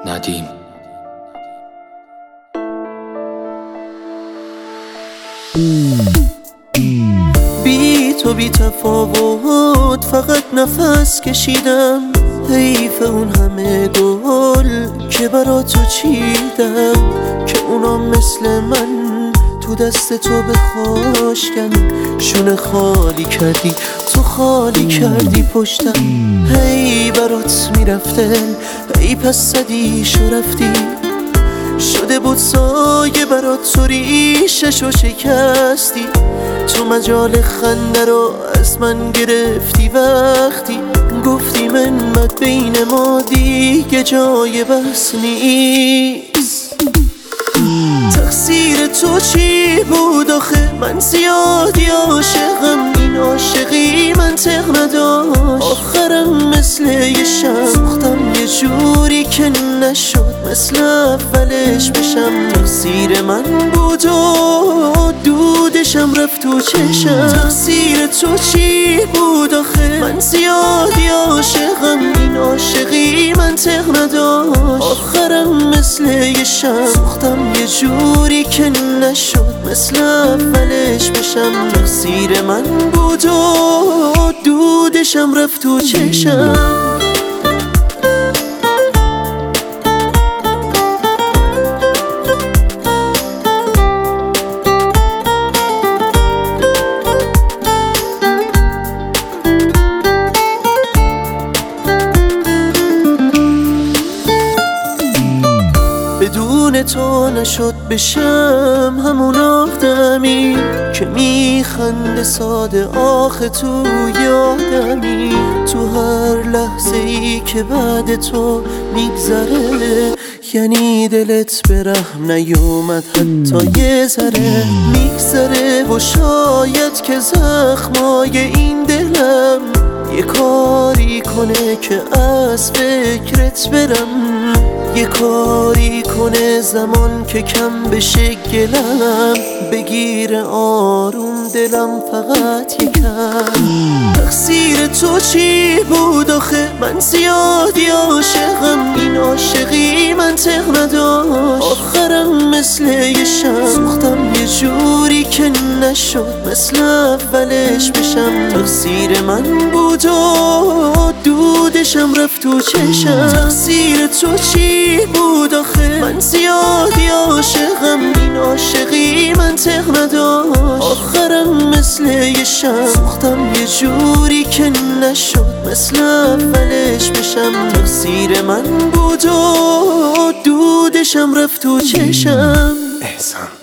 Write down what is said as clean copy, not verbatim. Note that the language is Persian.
ندیم. بی تو بی تفاوت فقط نفس کشیدم، حیف اون همه گل که برا تو چیدم، که اونا مثل من تو دست تو بخاشکن. شونه خالی کردی تو، خالی کردی پشتم، هی برات میرفته، هی پس صدیشو رفتی. شده بود سایه برات تو، ریششو شکستی. تو مجال خنده رو از من گرفتی وقتی گفتی منت بین ما دیگه جای بس نیست. تقصیر تو چی بود آخه؟ من زیادی عاشقم، این عاشقی منطق نداشت. آخرم مثل یه شم سوختم یه جوری که نشد مثل اولش بشم. تقصیر من بود و دودشم رفت تو چشم. تقصیر تو چی بود آخه؟ من زیادی عاشقم، این عاشقی منطق نداشت. آخرم مثل یه شم سوختم یه جوری که نشد مثل اولش بشم. تقصیر من بود و دودشم رفت تو چشم. بدون تو نشد بشم همون آدمی که میخنده ساده آخه تو یادمی. تو هر لحظه ای که بعد تو میگذره یعنی دلت به رحم نیومد حتی یه ذره. میگذره و شاید که زخمای این دلم یه کاری کنه که از فکرت برم، یه کاری کنه زمان که کم بشه گلم، بگیره آروم دلم فقط یکم. تقصیر تو چی بود آخه؟ من زیادی عاشقم، این عاشقی منطق نداشت. آخرم مثل یه شم سوختم یه جوری که نشد مثل اولش بشم. تقصیر من بود و دودشم رفت تو چشم. تقصیر تو چی بود آخه؟ من زیادی عاشقم، این عاشقی منطق نداشت. آخرم مثل یه شم سوختم یه جوری که نشد مثل اولش بشم. تقصیر من بود و دودشم رفت تو چشم. احسان.